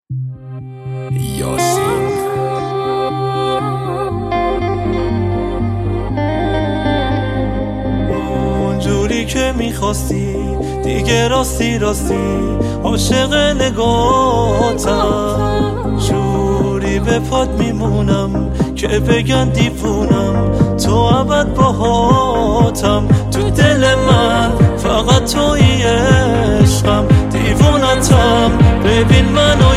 یاسین اونجوری که میخواستی دیگه راستی عاشق نگاتم، جوری به پات میمونم که بگن دیوونم، تو ابد باهاتم. تو دل من فقط تویی عشقم، دیوونتم ببین منو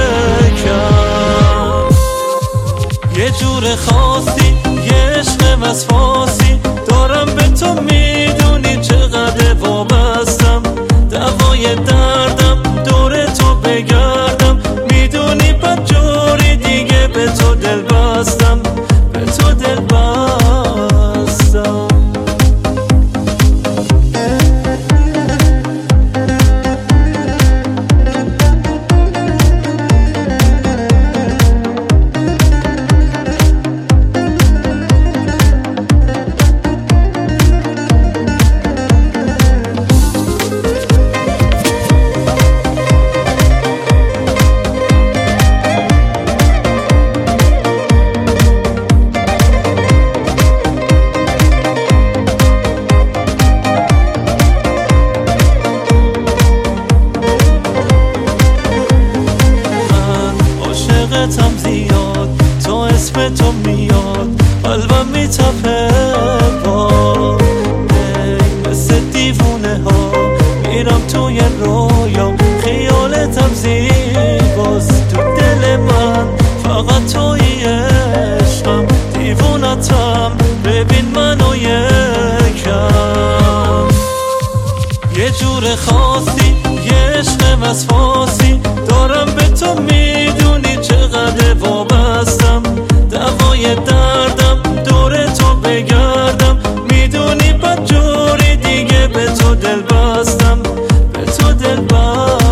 یکم. یه جور خاصی یه عشق وسواسی دارم به تو، میدونی چقدر وابستم، دوای دردم دور تو بگردم، میدونی بد جوری دیگه به تو دل بستم، به تو دل بستم. عاشقتم زیاد، تو اسم تو میاد قلبم میتپه با مثل دیوونه ها، میرم توی رویا خیالتم زیباست. تو دل من فقط توی عشقم، دیوونتم ببین منو یکم. یه جور خاصی یه عشق وسواسی دارم به تو، میدونی چقدر وابستم، دوای دردم دور تو بگردم، میدونی بد جوری دیگه به تو دل بستم، به تو دل بستم.